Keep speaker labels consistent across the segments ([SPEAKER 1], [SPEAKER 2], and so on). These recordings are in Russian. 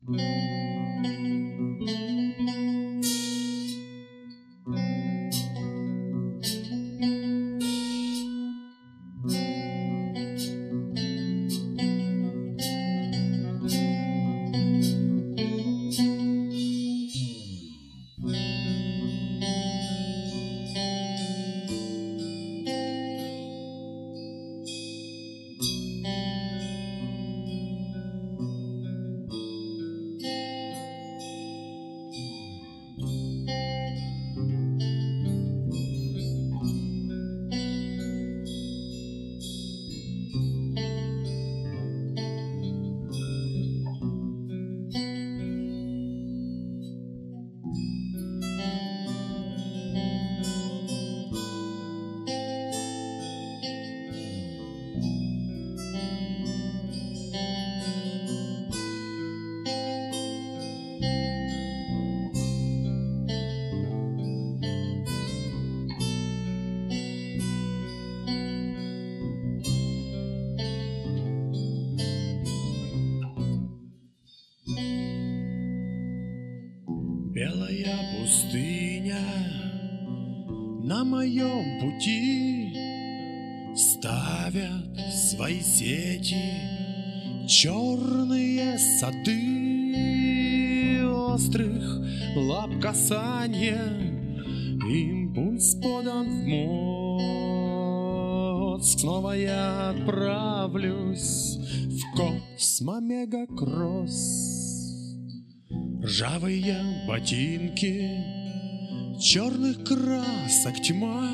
[SPEAKER 1] Белая пустыня на моем пути ставят свои сети, черные сады острых лап касания. Импульс подан в мозг, снова я отправлюсь в космомегакросс. Ржавые ботинки, черных красок тьма,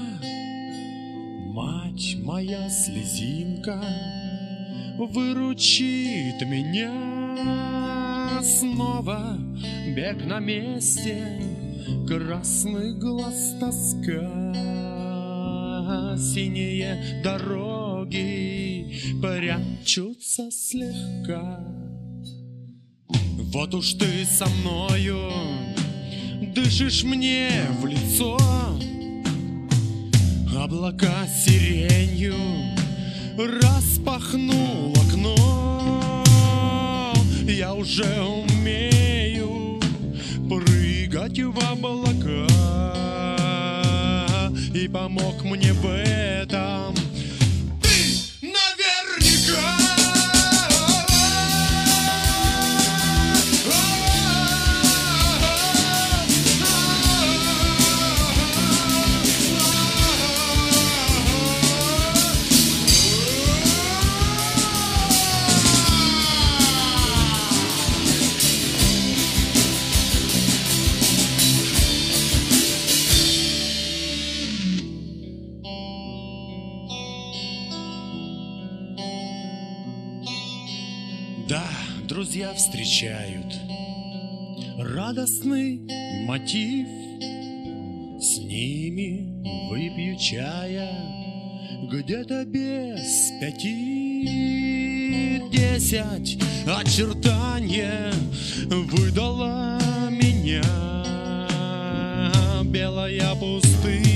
[SPEAKER 1] мать моя слезинка выручит меня. Снова бег на месте, красный глаз тоска, синие дороги прячутся слегка. Вот уж ты со мною дышишь мне в лицо, облака сиренью распахнул окно. Я уже умею прыгать в облака, и помог мне в этом ты наверняка. Да, друзья встречают радостный мотив, с ними выпью чая где-то без 5:10. Очертание выдала меня белая пустыня.